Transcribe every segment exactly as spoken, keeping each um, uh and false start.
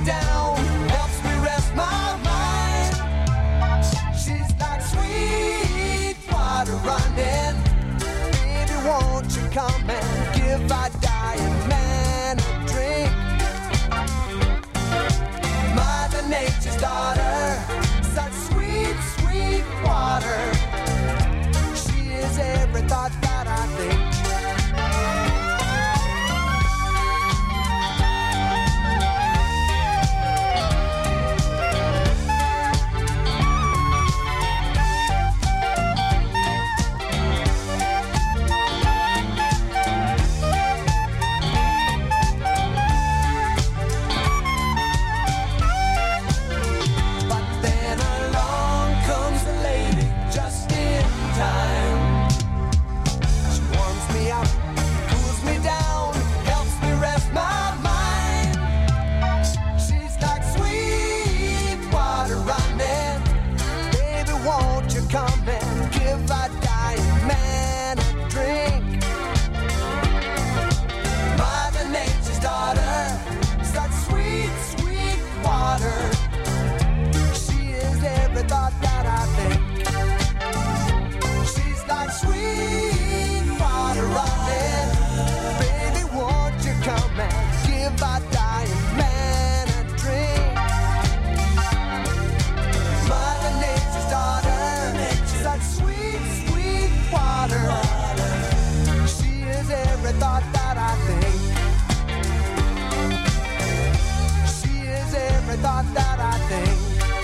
down, helps me rest my mind. She's like sweet water running. Baby, won't you come and give a dying man a drink? Mother Nature's daughter, such sweet, sweet water. She is every thought that I think. Come and give a dying man a drink. Mother Nature's daughter, such sweet, sweet water. She is every thought that I think. She's like sweet water running. Baby, won't you come and give a dying man a drink? Mother Nature's daughter, such sweet, sweet water. She is every thought that I think. She is every thought that I think.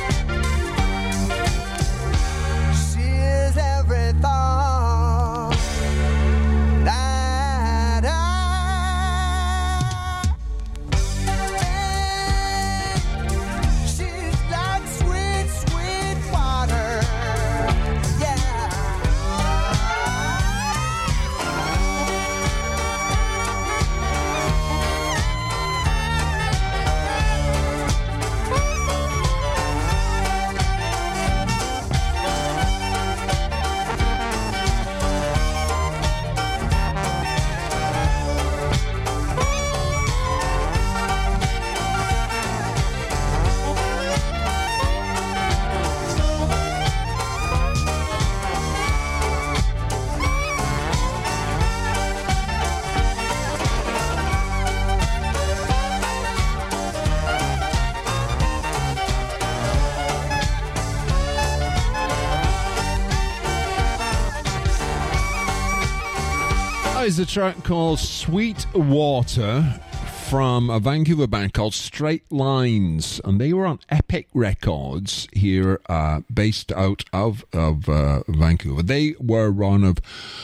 She is every thought that I think. She's like sweet, sweet water. Is a track called Sweet Water from a Vancouver band called Straight Lines, and they were on Epic Records here, uh, based out of of uh, Vancouver. They were one of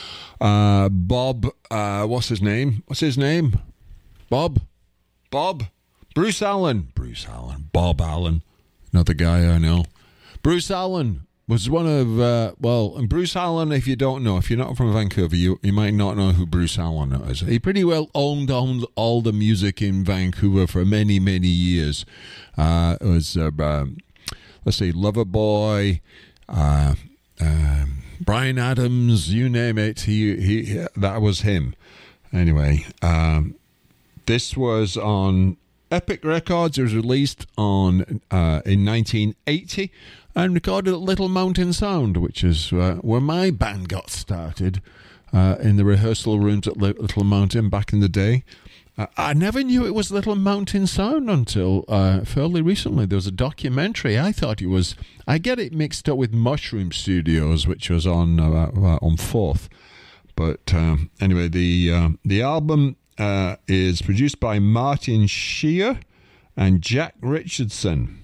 uh, Bob. Uh, what's his name? What's his name? Bob. Bob. Bruce Allen. Bruce Allen. Bob Allen. Another guy I know. Bruce Allen was one of, uh, well, and Bruce Allen, if you don't know, if you're not from Vancouver, you, you might not know who Bruce Allen is. He pretty well owned, owned all the music in Vancouver for many, many years. Uh, it was, uh, um, let's see, Loverboy, uh, uh, Bryan Adams, you name it, he, he, that was him. Anyway, um, this was on Epic Records. It was released on uh, in nineteen eighty. And recorded at Little Mountain Sound, which is uh, where my band got started, uh, in the rehearsal rooms at Little Mountain back in the day. Uh, I never knew it was Little Mountain Sound until uh, fairly recently. There was a documentary. I thought it was... I get it mixed up with Mushroom Studios, which was on uh, uh, on Fourth. But um, anyway, the uh, the album uh, is produced by Martin Shear and Jack Richardson.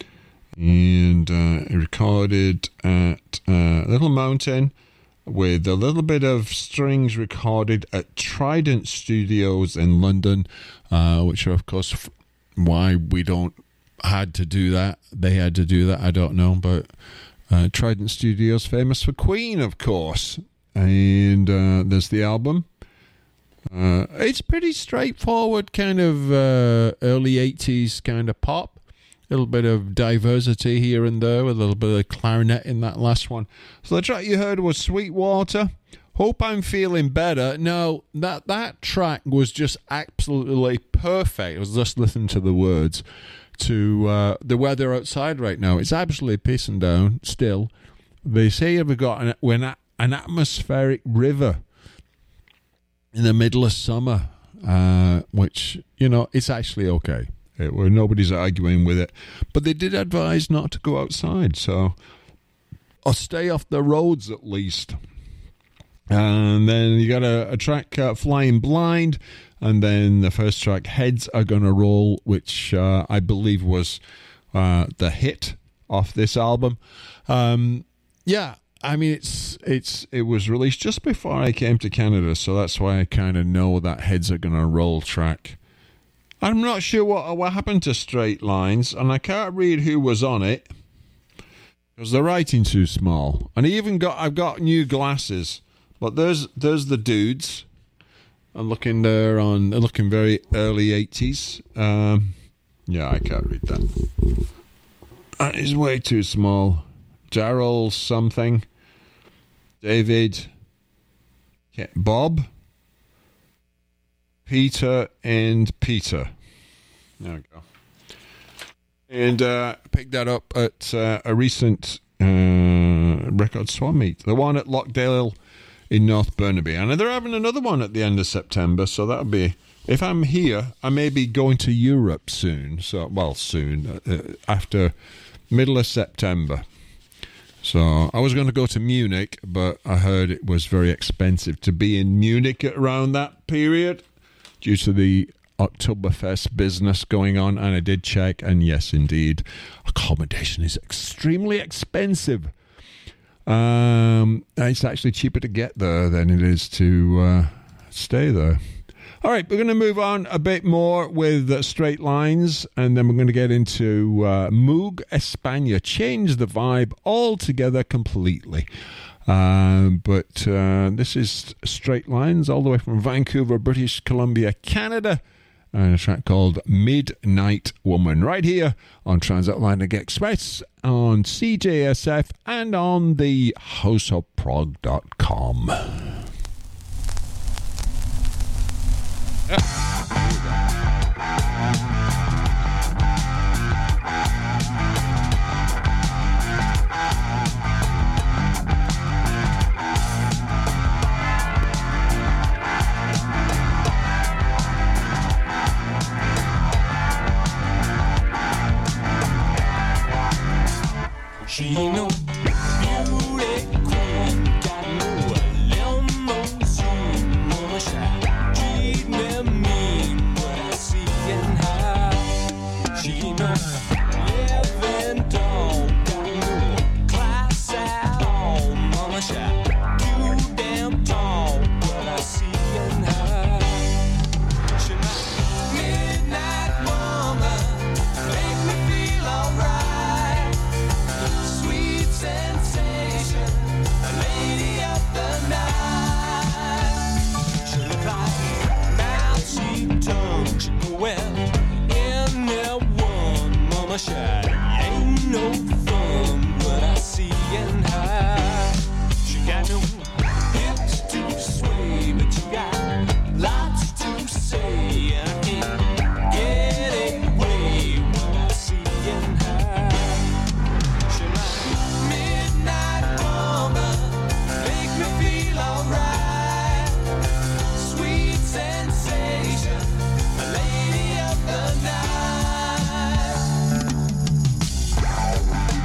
And uh, recorded at uh, Little Mountain with a little bit of strings recorded at Trident Studios in London, uh, which are, of course, f- why we don't had to do that. They had to do that, I don't know. But uh, Trident Studios, famous for Queen, of course. And uh, there's the album. Uh, it's pretty straightforward, kind of uh, early eighties kind of pop. A little bit of diversity here and there with a little bit of clarinet in that last one. So the track you heard was Sweetwater. Hope I'm Feeling Better. No, that, that track was just absolutely perfect. I was just listening to the words. to uh, the weather outside right now. It's absolutely pissing down still. They say we've got an, an, an atmospheric river in the middle of summer, uh, which, you know, it's actually okay. It, where nobody's arguing with it. But they did advise not to go outside, so or stay off the roads at least. And then you got a, a track, uh, Flying Blind, and then the first track, Heads Are Gonna Roll, which uh, I believe was uh, the hit off this album. Um, yeah, I mean, it's it's it was released just before I came to Canada, so that's why I kind of know that Heads Are Gonna Roll track. I'm not sure what what happened to Straight Lines, and I can't read who was on it because the writing's too small. And I even got I've got new glasses, but there's there's the dudes. I'm looking there on they're looking very early eighties. Um, yeah, I can't read that. That is way too small. Daryl something, David, Bob. Peter and Peter. There we go. And uh, picked that up at uh, a recent uh, record swap meet. The one at Lockdale in North Burnaby. And they're having another one at the end of September. So that'll be... If I'm here, I may be going to Europe soon. So, well, soon. Uh, after middle of September. So I was going to go to Munich, but I heard it was very expensive to be in Munich at around that period, due to the Oktoberfest business going on, and I did check, and yes, indeed, accommodation is extremely expensive. Um, it's actually cheaper to get there than it is to uh, stay there. All right, we're going to move on a bit more with uh, Straight Lines, and then we're going to get into uh, Moog España, change the vibe altogether completely. Um, but uh, this is Straight Lines, all the way from Vancouver, British Columbia, Canada, and a track called Midnight Woman, right here on Transatlantic Express, on C J S F, and on the house of prog dot com. She ain't no beauty queen, got no limousine, mama shy, treat me mean, what I see in her. She ain't no living doll, got no class at all, mama shy, too damn tall, what I see in her. She my midnight woman, make me feel alright. Sensation, a lady of the night. She look like mousy tongue. She go well in there one. Mama shy, ain't no fun what I see in her. She got no hips to sway, but she got lots to say. And I can't get away what I see in her. She might midnight woman, make me feel alright. Sweet sensation, a lady of the night.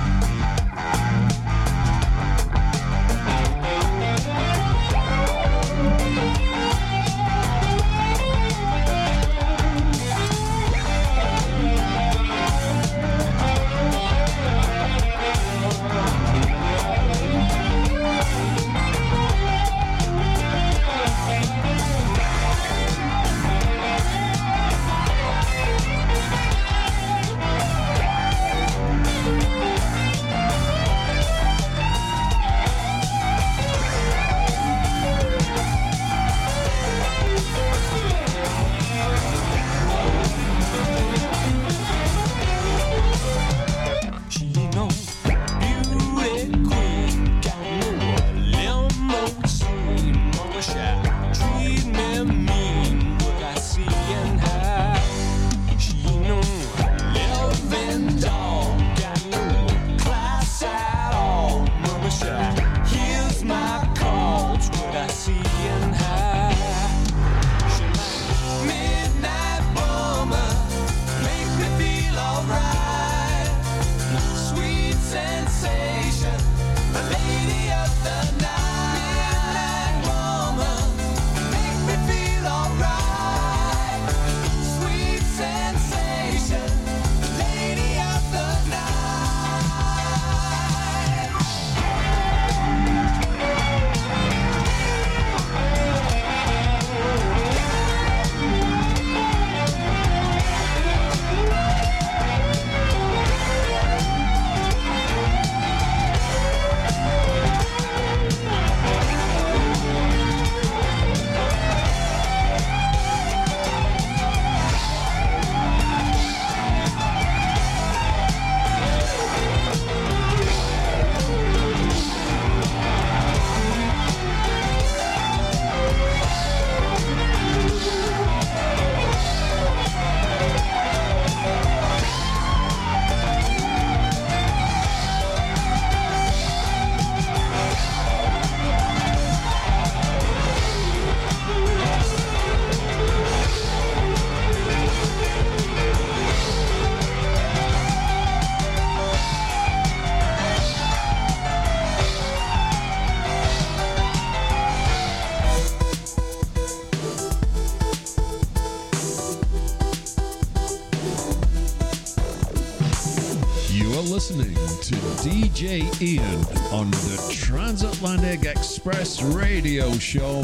You're listening to D J Ian on the Transatlantic Express radio show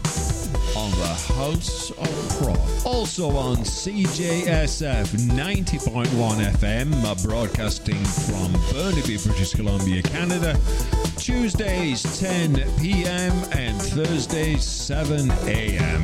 on the House of Prog. Also on C J S F ninety point one F M, broadcasting from Burnaby, British Columbia, Canada. Tuesdays ten p.m. and Thursdays seven a.m.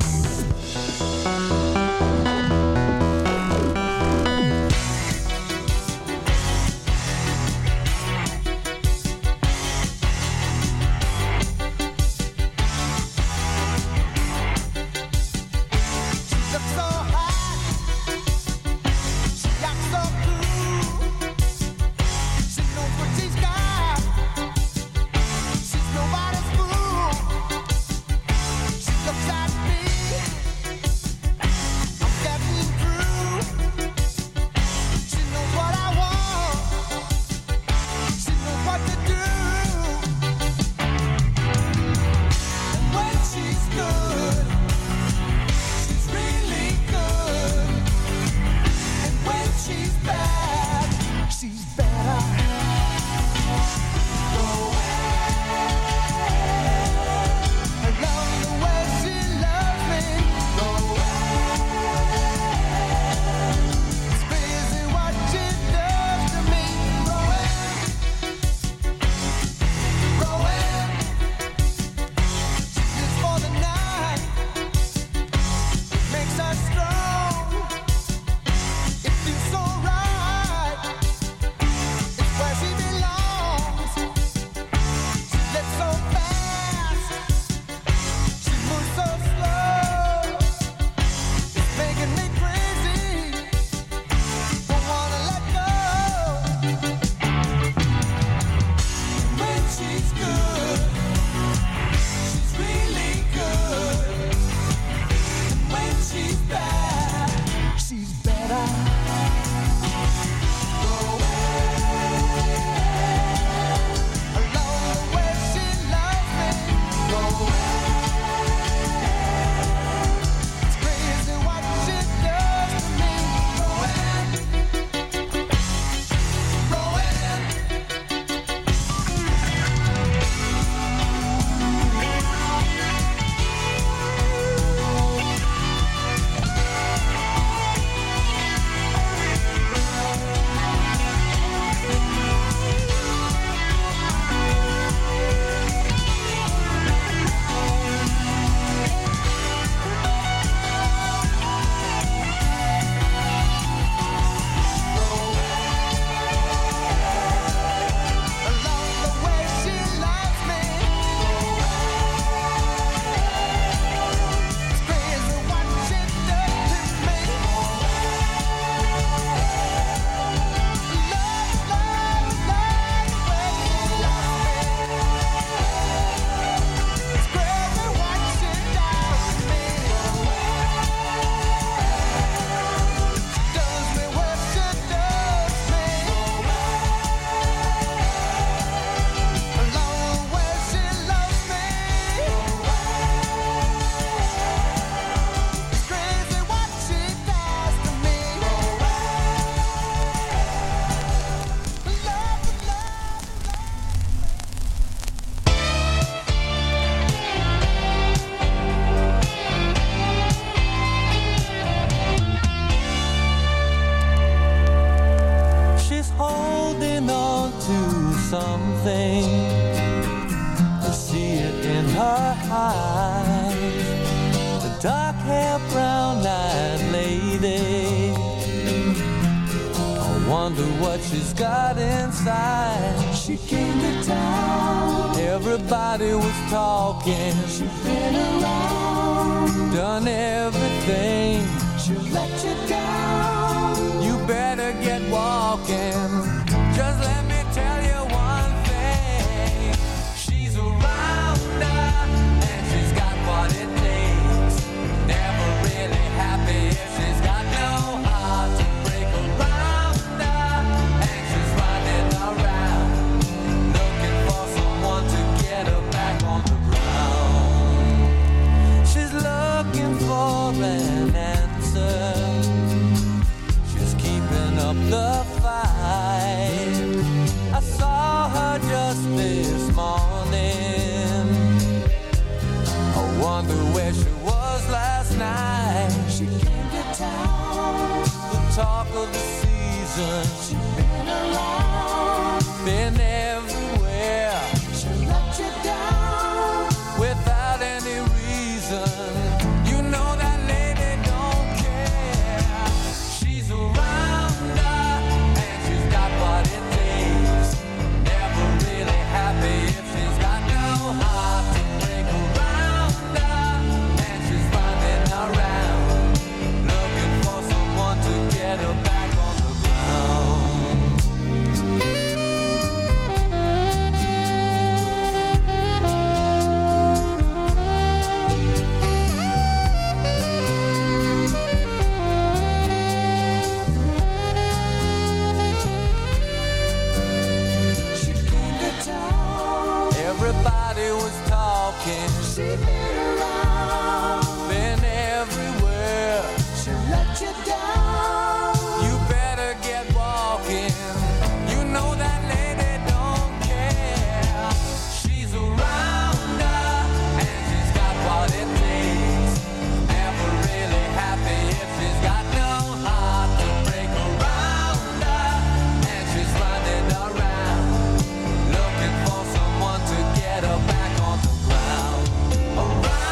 up the fight. of the seasons. She's been around, been everywhere. She'll let you down without any reason. You know that lady don't care. She's around her and she's got what it takes. Never really happy if she's got no heart to break around her. And she's running around looking for someone to get her back on the ground. She came to town. Everybody was talking. She'd been around, been everywhere. She'll let you down. You better get walking. You know that lady don't care. She's around her and she's got what it takes. Never really happy if she's got no heart to break around her. And she's running around looking for someone to get her back on the ground. Around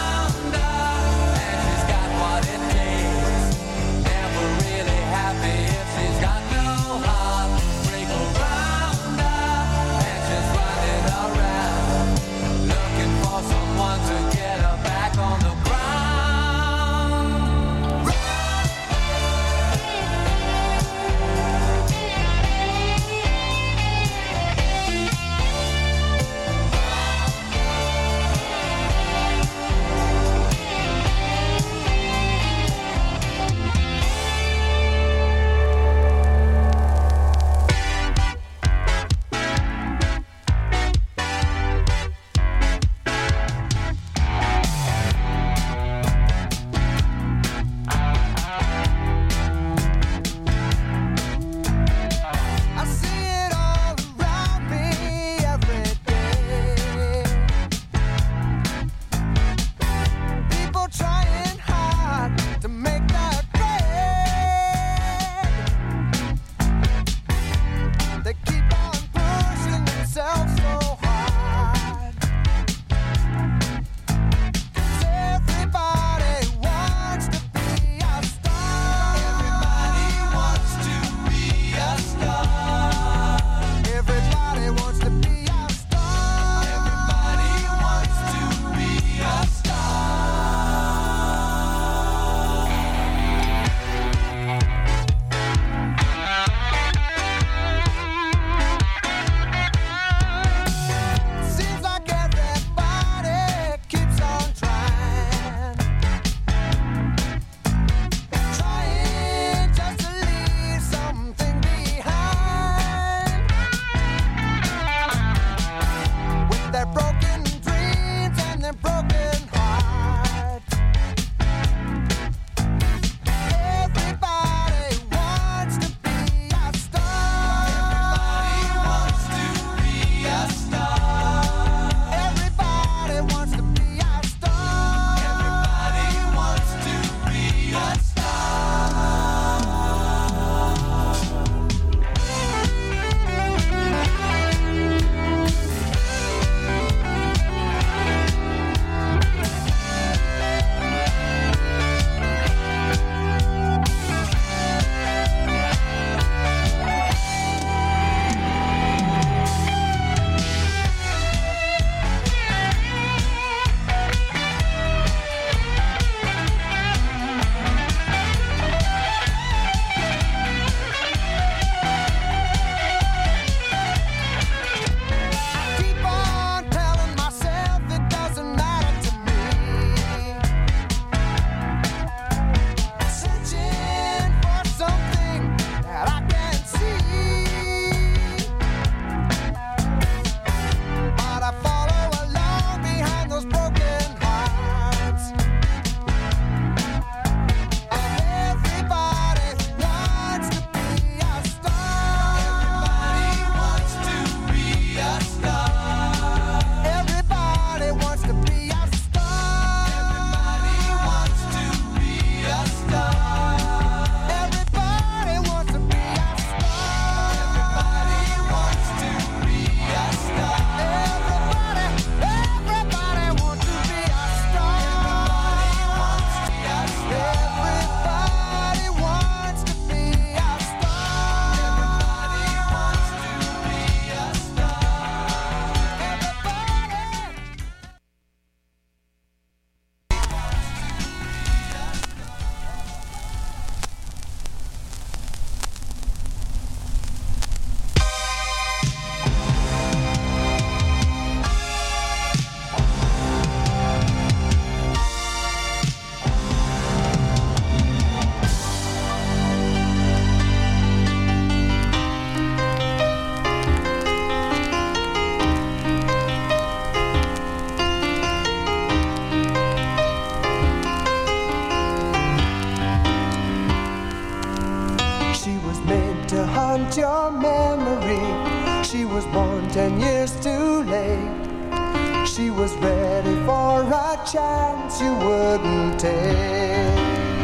memory. She was born ten years too late. She was ready for a chance you wouldn't take.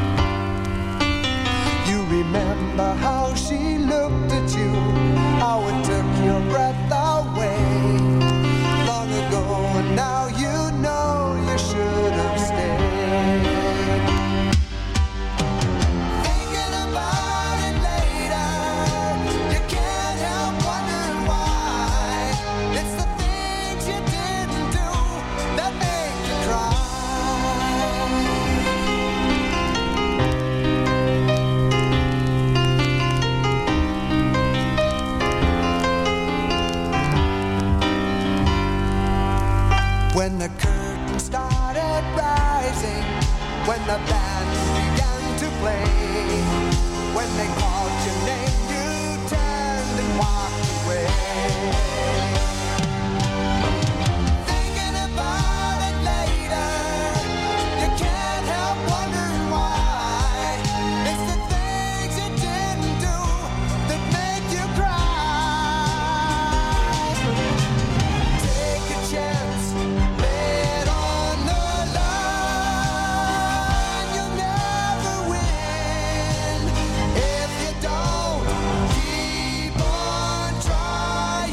You remember how she looked at you, how it took your breath away. Long ago, and now you know you should have stayed. Thinking about it later, you can't help wondering why. It's the things you didn't do that make you cry. When the curtain started rising, when the band began to play, when they called your name, you turned and walked away. Thinking about it later, you can't help wondering why. It's the things you didn't do that make you cry. Take a chance, lay it on the line. You'll never win if you don't keep on trying.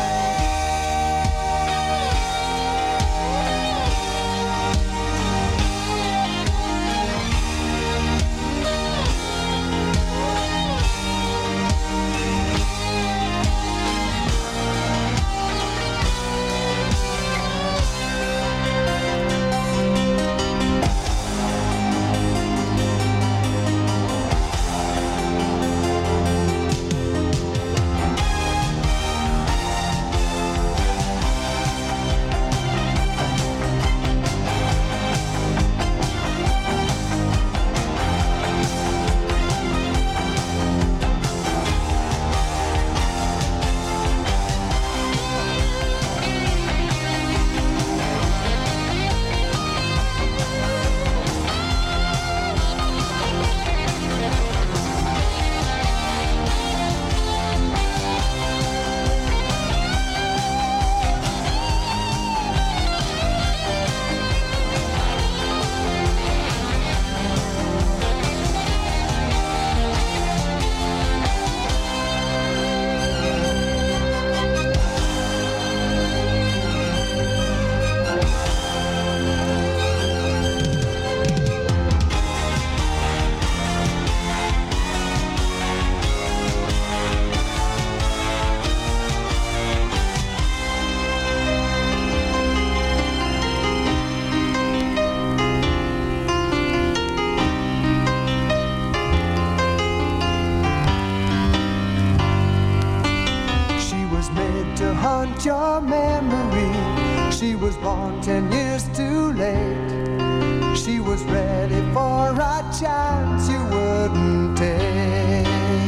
She was made to haunt your memory. She was born ten years too late. She was ready for a chance you wouldn't take.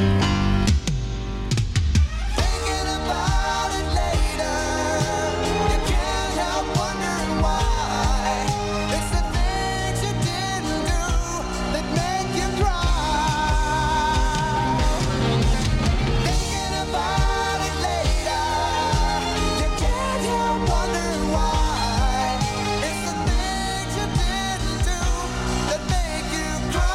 Thinking about it later, you can't help wondering why. It's the things you didn't do that make you cry. Thinking about it later, you can't help wondering why. It's the things you didn't do that make you cry.